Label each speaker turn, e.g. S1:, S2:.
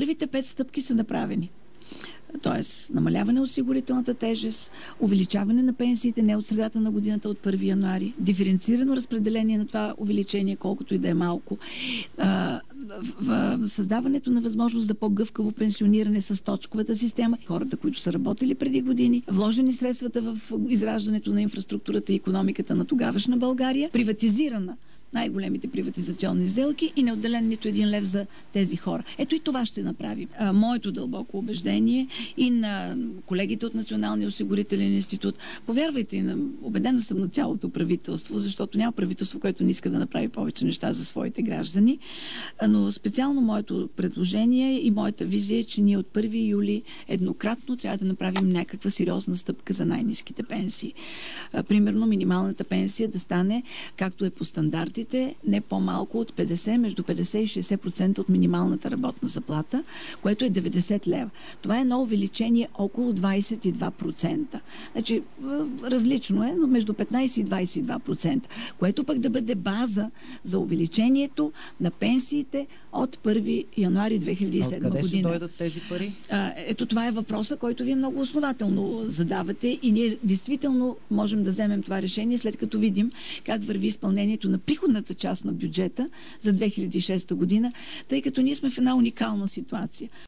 S1: Първите 5 стъпки са направени. Тоест, намаляване на осигурителната тежест, увеличаване на пенсиите не от средата на годината, от 1 януари, диференцирано разпределение на това увеличение, колкото и да е малко, в създаването на възможност за по-гъвкаво пенсиониране с точковата система, хората, които са работили преди години, вложени средствата в израждането на инфраструктурата и икономиката на тогавашна България, приватизирана най-големите приватизационни сделки и не отделен нито 1 лев за тези хора. Ето и това ще направим. Моето дълбоко убеждение и на колегите от Националния осигурителен институт, повярвайте, убедена съм на цялото правителство, защото няма правителство, което не иска да направи повече неща за своите граждани, но специално моето предложение и моята визия е, че ние от 1 юли еднократно трябва да направим някаква сериозна стъпка за най-ниските пенсии. Примерно минималната пенсия да стане, както е по стандарти, не по-малко от 50, между 50 и 60% от минималната работна заплата, което е 90 лева. Това е едно увеличение около 22%. Значи, различно е, но между 15 и 22%, което пък да бъде база за увеличението на пенсиите от 1 януари 2007 година.
S2: Откъде ще дойдат тези пари?
S1: Ето това е въпроса, който вие много основателно задавате и ние действително можем да вземем това решение, след като видим как върви изпълнението на приходната част на бюджета за 2006 година, тъй като ние сме в една уникална ситуация.